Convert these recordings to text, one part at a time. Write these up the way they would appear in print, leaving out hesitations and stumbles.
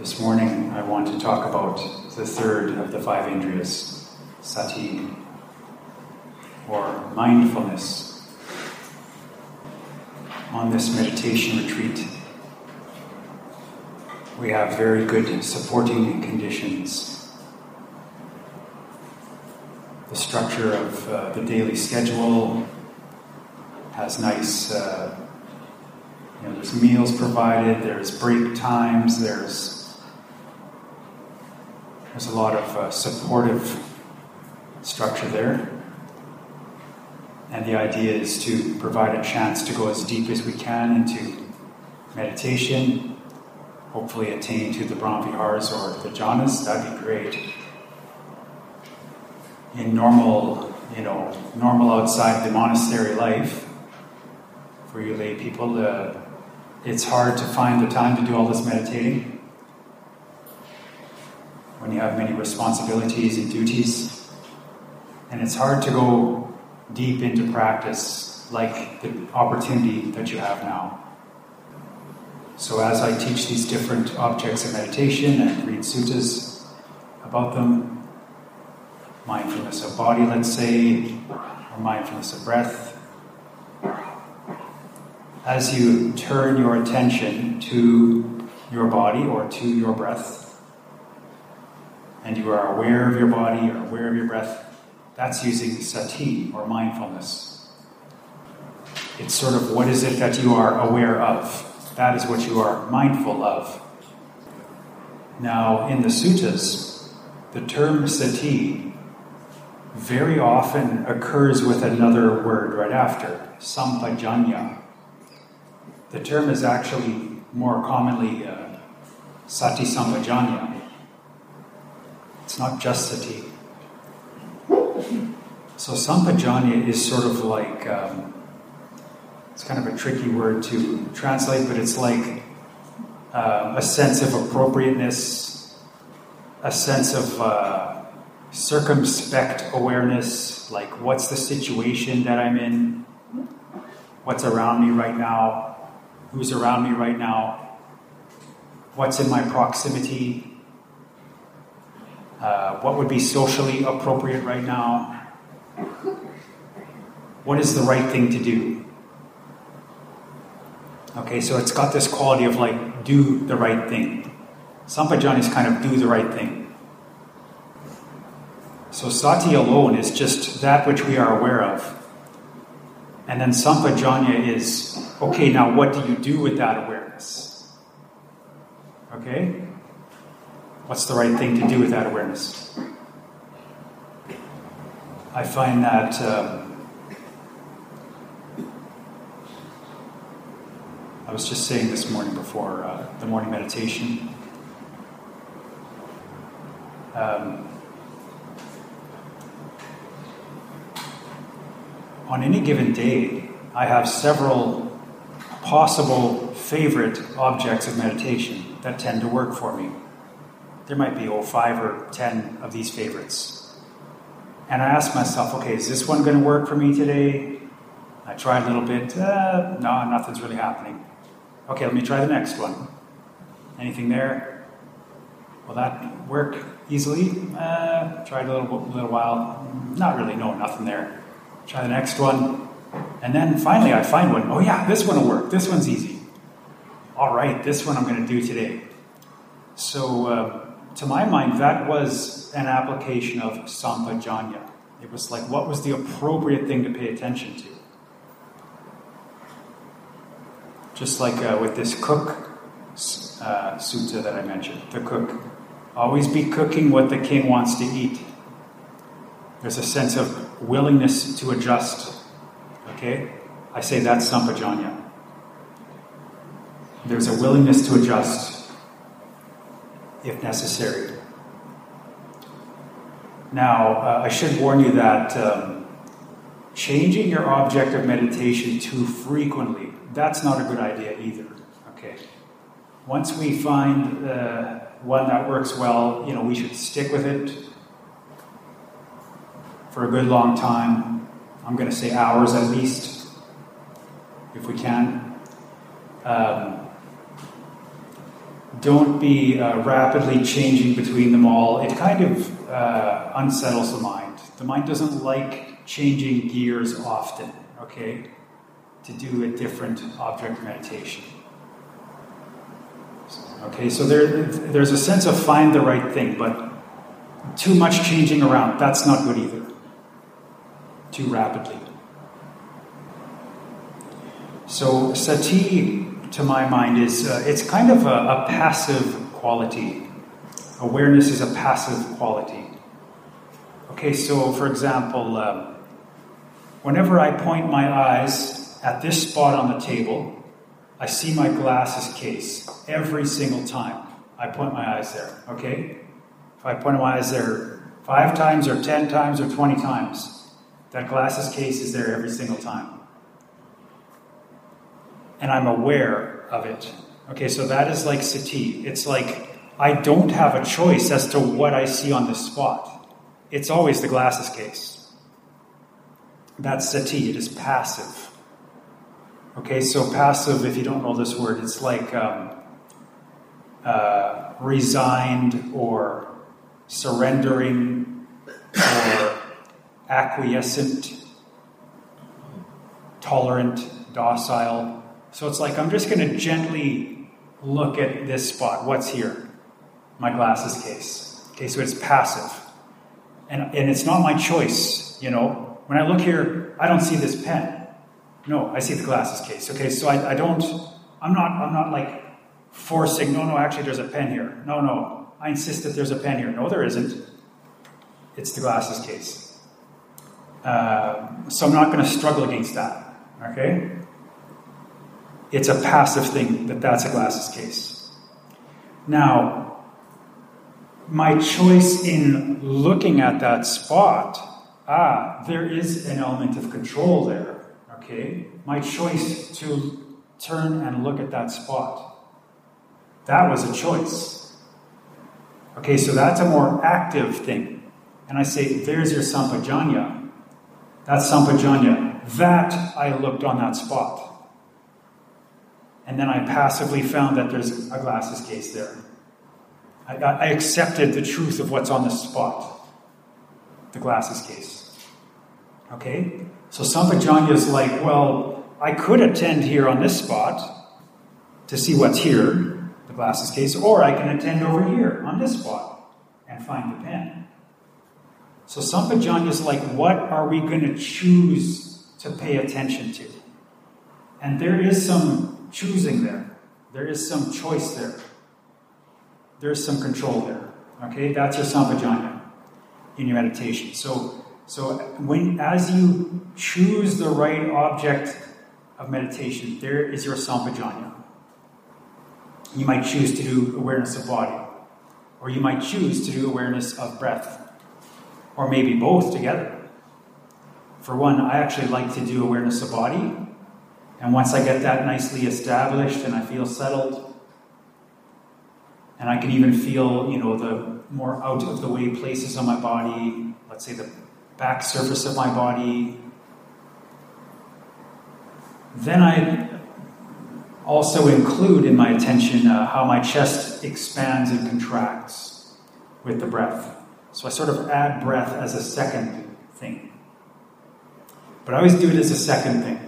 This morning I want to talk about the third of the five indriyas, sati, or mindfulness. On this meditation retreat, we have very good supporting conditions. The structure of the daily schedule has nice, there's meals provided, there's break times, there's a lot of supportive structure there. And the idea is to provide a chance to go as deep as we can into meditation, hopefully attain to the Brahmaviharas or the jhanas. That'd be great. In normal outside the monastery life, for you lay people, it's hard to find the time to do all this meditating when you have many responsibilities and duties. And it's hard to go deep into practice like the opportunity that you have now. So as I teach these different objects of meditation and read suttas about them, mindfulness of body, let's say, or mindfulness of breath, as you turn your attention to your body or to your breath, and you are aware of your body or aware of your breath, that's using sati, or mindfulness. It's sort of, what is it that you are aware of? That is what you are mindful of. Now, in the suttas, the term sati very often occurs with another word right after, sampajanya. The term is actually more commonly sati sampajanya. It's not just sati. So sampajanya is sort of like, it's kind of a tricky word to translate, but it's like a sense of appropriateness, a sense of circumspect awareness, like what's the situation that I'm in, what's around me right now, who's around me right now, what's in my proximity, what would be socially appropriate right now, what is the right thing to do. Okay, so it's got this quality of like, do the right thing. Sampajanya is kind of do the right thing. So sati alone is just that which we are aware of. And then sampajanya is, okay, now what do you do with that awareness? Okay? What's the right thing to do with that awareness? I find that I was just saying this morning before the morning meditation. On any given day, I have several possible favorite objects of meditation that tend to work for me. There might be 5 or 10 of these favorites. And I ask myself, okay, is this one going to work for me today? I try a little bit. No, nothing's really happening. Okay, let me try the next one. Anything there? Will that work easily? Tried a little while. Not really, no, nothing there. Try the next one. And then finally I find one. Oh yeah, this one will work. This one's easy. All right, this one I'm going to do today. So, to my mind, that was an application of sampajanya. It was like, what was the appropriate thing to pay attention to? Just like with this cook sutta that I mentioned, the cook. Always be cooking what the king wants to eat. There's a sense of willingness to adjust. Okay? I say that's sampajanya. There's a willingness to adjust if necessary. Now, I should warn you that changing your object of meditation too frequently, that's not a good idea either. Okay. Once we find one that works well, we should stick with it for a good long time. I'm going to say hours at least, if we can. Don't be rapidly changing between them all. It kind of unsettles the mind. The mind doesn't like changing gears often, okay, to do a different object meditation. Okay, so there's a sense of find the right thing, but too much changing around, that's not good either. Too rapidly. So sati, to my mind, is it's kind of a passive quality. Awareness is a passive quality. Okay, so for example, whenever I point my eyes at this spot on the table, I see my glasses case every single time I point my eyes there, okay? If I point my eyes there 5 times or 10 times or 20 times, that glasses case is there every single time. And I'm aware of it. Okay, so that is like sati. It's like I don't have a choice as to what I see on this spot. It's always the glasses case. That's sati. It is passive. Okay, so passive, if you don't know this word, it's like resigned or surrendering or acquiescent, tolerant, docile. So it's like I'm just going to gently look at this spot. What's here? My glasses case. Okay, so it's passive. And it's not my choice, you know. When I look here, I don't see this pen. No, I see the glasses case. Okay, so I'm not like forcing, no, actually there's a pen here. No, I insist that there's a pen here. No, there isn't. It's the glasses case. So I'm not going to struggle against that. Okay? It's a passive thing that's a glasses case. Now, my choice in looking at that spot, there is an element of control there. Okay? My choice to turn and look at that spot. That was a choice. Okay, so that's a more active thing. And I say, there's your sampajanya. That's sampajanya. That I looked on that spot. And then I passively found that there's a glasses case there. I accepted the truth of what's on the spot. The glasses case. Okay? So sampajanya is like, well, I could attend here on this spot to see what's here, the glasses case, or I can attend over here on this spot and find the pen. So sampajanya is like, what are we going to choose to pay attention to? And there is some choosing there. There is some choice there. There is some control there. Okay, that's your sampajanya in your meditation. So as you choose the right object of meditation, there is your sampajanya. You might choose to do awareness of body, or you might choose to do awareness of breath, or maybe both together. For one, I actually like to do awareness of body, and once I get that nicely established and I feel settled, and I can even feel, the more out of the way places on my body, let's say the back surface of my body, then I also include in my attention how my chest expands and contracts with the breath. So I sort of add breath as a second thing. But I always do it as a second thing.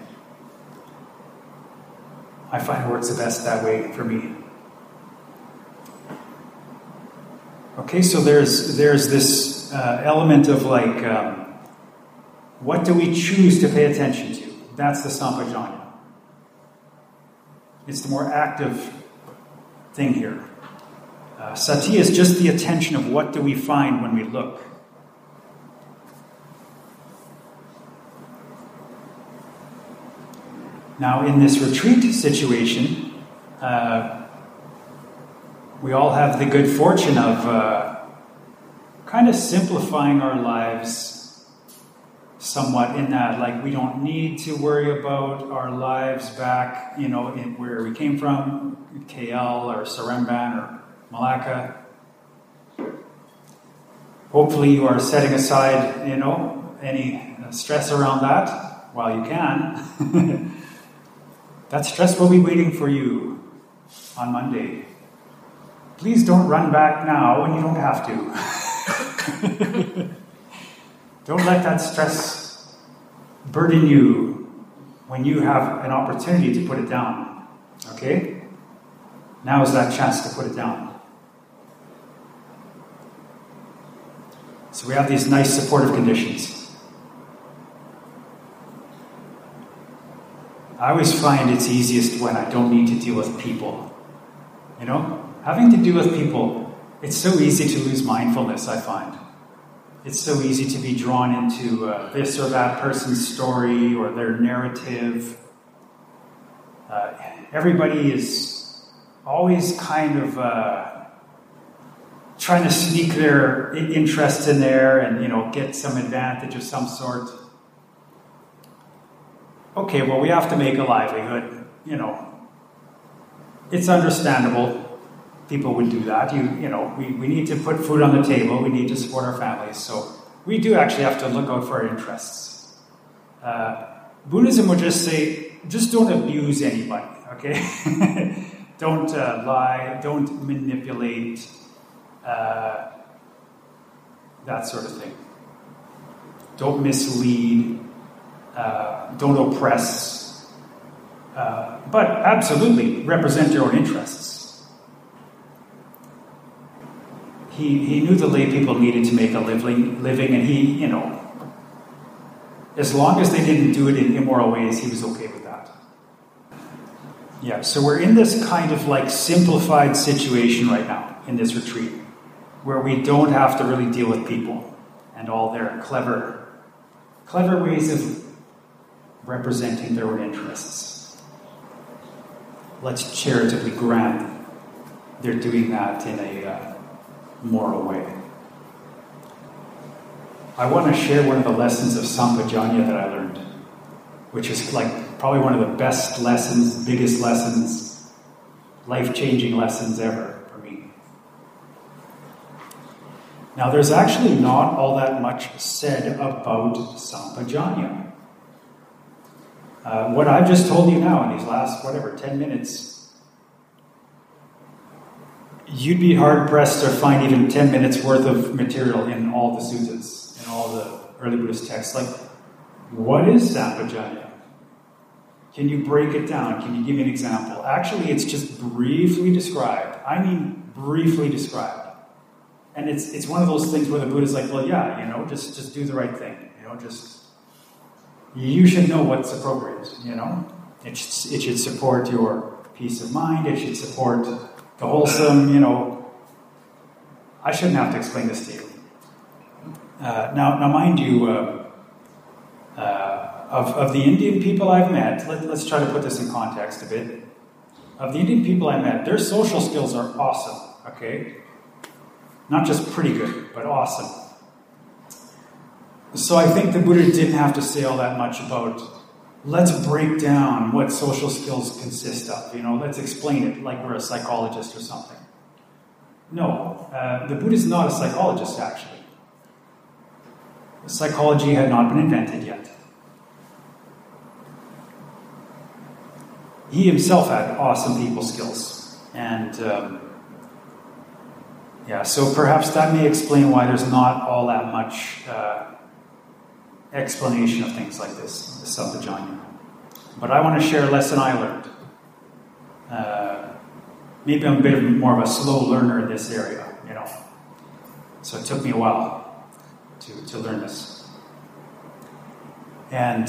I find it works the best that way for me. Okay, so there's this element of like, what do we choose to pay attention to? That's the sampajanya. It's the more active thing here. Sati is just the attention of what do we find when we look. Now, in this retreat situation, we all have the good fortune of kind of simplifying our lives somewhat in that, like, we don't need to worry about our lives back, in where we came from, KL or Saremban or Malacca. Hopefully you are setting aside, any stress around that while you can. That stress will be waiting for you on Monday. please don't run back now when you don't have to. Don't let that stress burden you when you have an opportunity to put it down. Okay? Now is that chance to put it down. So we have these nice supportive conditions. I always find it's easiest when I don't need to deal with people. You know? Having to deal with people, it's so easy to lose mindfulness, I find. It's so easy to be drawn into this or that person's story or their narrative. Everybody is always kind of trying to sneak their interest in there and, get some advantage of some sort. Okay, well, we have to make a livelihood, It's understandable. People would do that. We need to put food on the table. We need to support our families. So we do actually have to look out for our interests. Buddhism would just say, just don't abuse anybody, okay? Don't lie. Don't manipulate. That sort of thing. Don't mislead. Don't oppress. But absolutely, represent your own interests. He knew the lay people needed to make a living, and he, as long as they didn't do it in immoral ways, he was okay with that. Yeah, so we're in this kind of simplified situation right now in this retreat, where we don't have to really deal with people and all their clever ways of representing their own interests. Let's charitably grant they're doing that in a moral way. I want to share one of the lessons of Sampajanya that I learned, which is probably one of the best lessons, biggest lessons, life-changing lessons ever for me. Now, there's actually not all that much said about Sampajanya. What I've just told you now in these last, 10 minutes, you'd be hard-pressed to find even 10 minutes worth of material in all the suttas, in all the early Buddhist texts. What is Sampajanya? Can you break it down? Can you give me an example? Actually, it's just briefly described. I mean, briefly described. And it's one of those things where the Buddha's just do the right thing. You should know what's appropriate, It should support your peace of mind. It should support the wholesome, I shouldn't have to explain this to you. Now, mind you, of the Indian people I've met, let's try to put this in context a bit. Of the Indian people I met, their social skills are awesome, okay? Not just pretty good, but awesome. So I think the Buddha didn't have to say all that much about, let's break down what social skills consist of. Let's explain it like we're a psychologist or something. No, the Buddha is not a psychologist, actually. Psychology had not been invented yet. He himself had awesome people skills. And, so perhaps that may explain why there's not all that much explanation of things like this, the Sampajanya. But I want to share a lesson I learned. Maybe I'm a bit more of a slow learner in this area, So it took me a while to learn this. And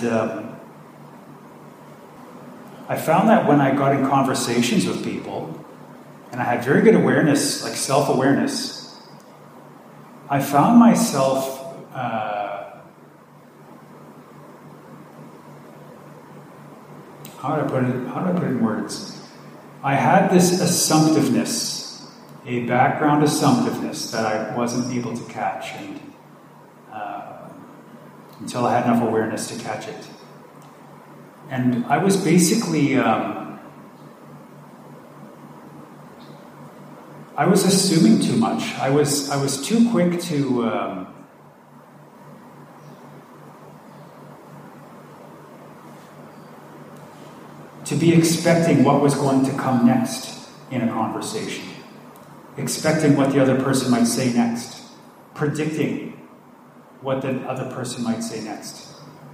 I found that when I got in conversations with people, and I had very good awareness, self-awareness, I found myself How do I put it in words? I had this assumptiveness, a background assumptiveness that I wasn't able to catch, and until I had enough awareness to catch it. And I was basically, I was assuming too much. I was too quick to be expecting what was going to come next in a conversation. expecting what the other person might say next, predicting what the other person might say next.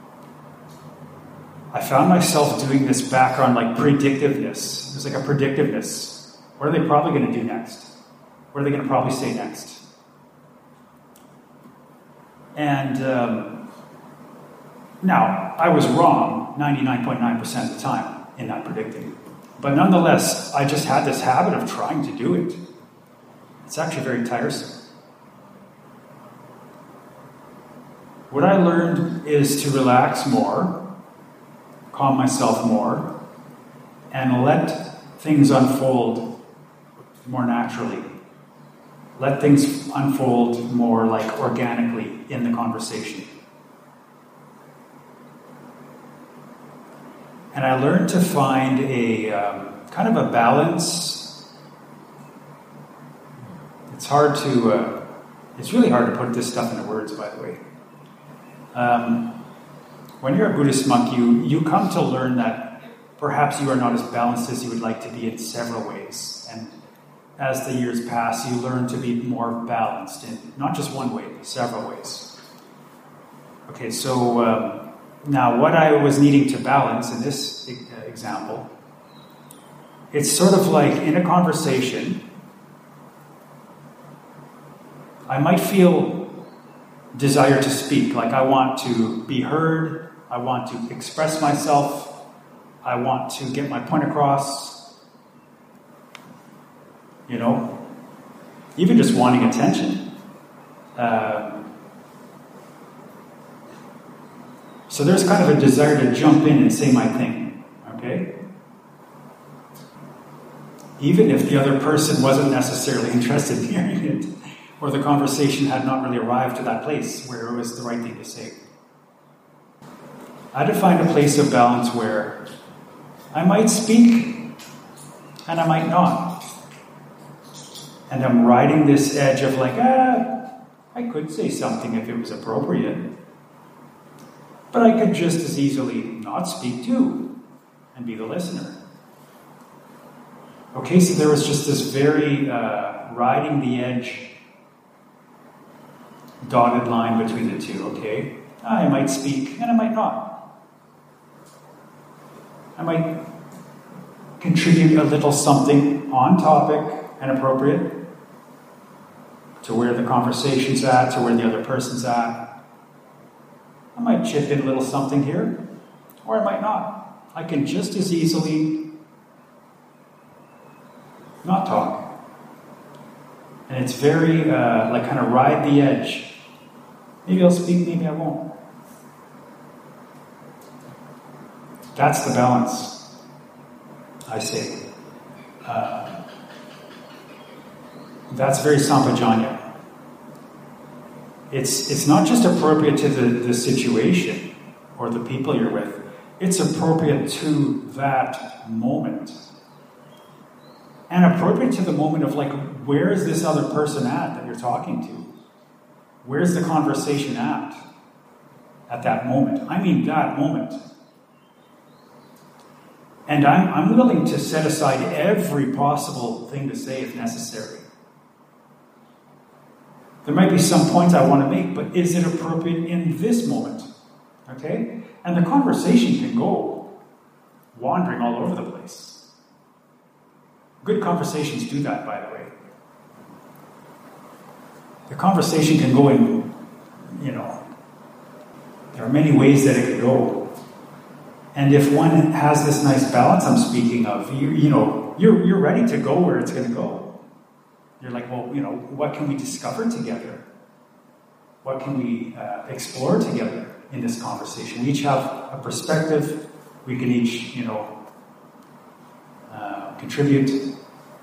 I found myself doing this background like predictiveness. There's like a predictiveness. What are they probably going to do next? What are they going to probably say next? And now, I was wrong 99.9% of the time in that predicting. But nonetheless, I just had this habit of trying to do it. It's actually very tiresome. What I learned is to relax more, calm myself more, and let things unfold more naturally. Let things unfold more like organically in the conversation. And I learned to find a kind of a balance. It's really hard to put this stuff into words, by the way. When you're a Buddhist monk, you come to learn that perhaps you are not as balanced as you would like to be in several ways. And as the years pass, you learn to be more balanced in not just one way, but several ways. Okay, so now what I was needing to balance in this example, it's sort of like in a conversation, I might feel desire to speak, like I want to be heard, I want to express myself, I want to get my point across. Even just wanting attention. So there's kind of a desire to jump in and say my thing, okay? Even if the other person wasn't necessarily interested in hearing it, or the conversation had not really arrived to that place where it was the right thing to say. I had to find a place of balance where I might speak and I might not. And I'm riding this edge of like, I could say something if it was appropriate. But I could just as easily not speak too and be the listener. Okay, so there was just this very riding the edge dotted line between the two, okay? I might speak and I might not. I might contribute a little something on topic and appropriate to where the conversation's at, to where the other person's at. I might chip in a little something here, or I might not. I can just as easily not talk. And it's very, like kind of ride the edge. Maybe I'll speak, maybe I won't. That's the balance, I say. That's very Sampajanya. It's not just appropriate to the situation or the people you're with. It's appropriate to that moment. And appropriate to the moment of like, where is this other person at that you're talking to? Where's the conversation at that moment? I mean that moment. And I'm willing to set aside every possible thing to say if necessary. There might be some points I want to make, but is it appropriate in this moment? Okay? And the conversation can go wandering all over the place. Good conversations do that, by the way. The conversation can go in, there are many ways that it could go. And if one has this nice balance I'm speaking of, you're ready to go where it's going to go. You're like, well, what can we discover together? What can we explore together in this conversation? We each have a perspective. We can each, contribute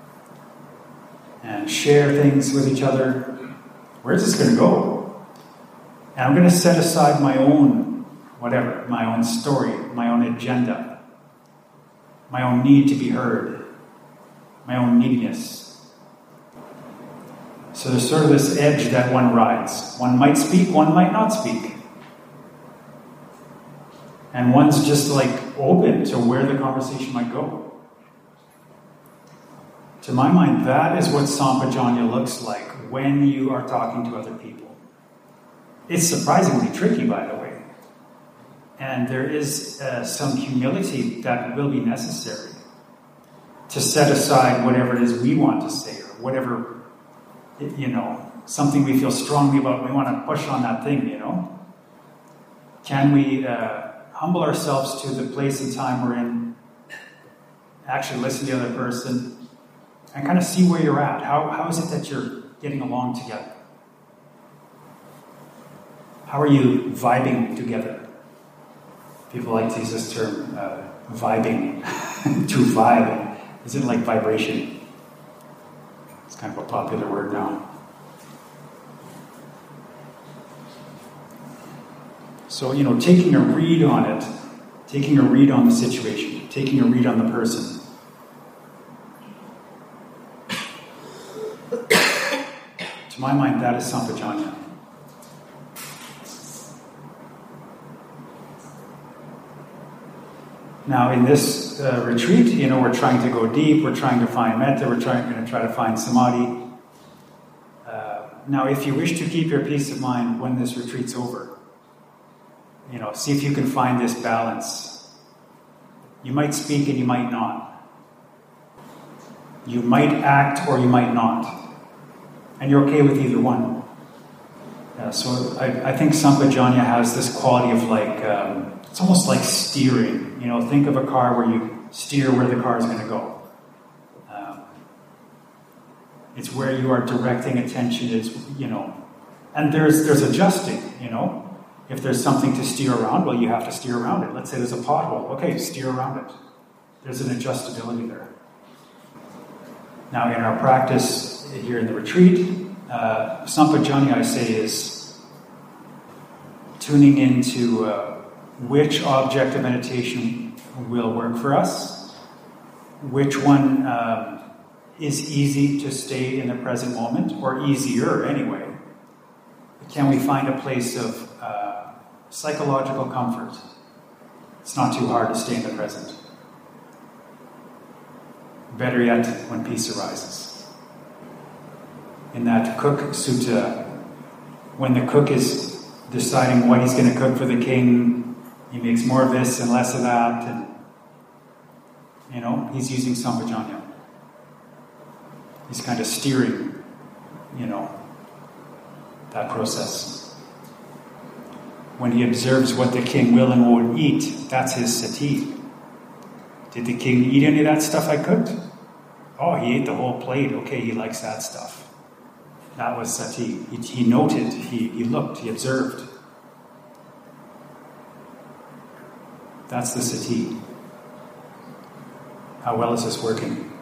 and share things with each other. Where's this going to go? And I'm going to set aside my own, my own story, my own agenda, my own need to be heard, my own neediness. So there's sort of this edge that one rides. One might speak, one might not speak. And one's just like open to where the conversation might go. To my mind, that is what Sampajanya looks like when you are talking to other people. It's surprisingly tricky, by the way. And there is some humility that will be necessary to set aside whatever it is we want to say, or whatever, something we feel strongly about, we want to push on that thing, Can we humble ourselves to the place and time we're in, actually listen to the other person, and kind of see where you're at? How is it that you're getting along together? How are you vibing together? People like to use this term, vibing, to vibe. Is it like vibration? It's kind of a popular word now. So, taking a read on it, taking a read on the situation, taking a read on the person. To my mind, that is Sampajanya. Now, in this retreat, we're trying to go deep, we're trying to find metta, we're going to try to find samadhi. Now, if you wish to keep your peace of mind when this retreat's over, see if you can find this balance. You might speak and you might not. You might act or you might not. And you're okay with either one. So I think Sampajanya has this quality of it's almost like steering. Think of a car where you steer where the car is going to go. It's where you are directing attention. And there's adjusting. If there's something to steer around, well, you have to steer around it. Let's say there's a pothole. Okay, steer around it. There's an adjustability there. Now, in our practice here in the retreat, Sampajanya, I say, is tuning into which object of meditation will work for us, which one is easy to stay in the present moment, or easier anyway. Can we find a place of psychological comfort? It's not too hard to stay in the present. Better yet, when peace arises. In that Cook Sutta, when the cook is deciding what he's going to cook for the king, he makes more of this and less of that, and he's using Sampajanya. He's kind of steering, that process. When he observes what the king will and won't eat, that's his sati. Did the king eat any of that stuff I cooked? Oh, he ate the whole plate. Okay, he likes that stuff. That was sati. He noted, he looked, he observed. That's the sati. How well is this working?